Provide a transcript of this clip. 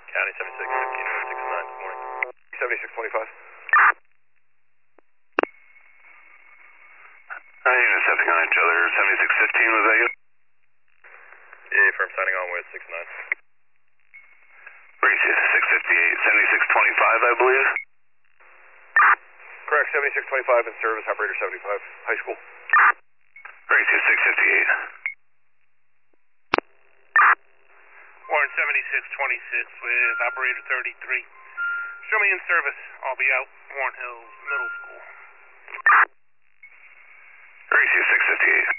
County 7615 this morning. 7625. Unit stepping on each other. 7615, was that you? Yeah, firm signing on with 69. Gracie 658, 7625, I believe. Correct, 7625 in service, operator 75, high school. Gracie 658. Warren 7626 with operator 33. Show me in service. I'll be out Warren Hills Middle School. Gracie 658.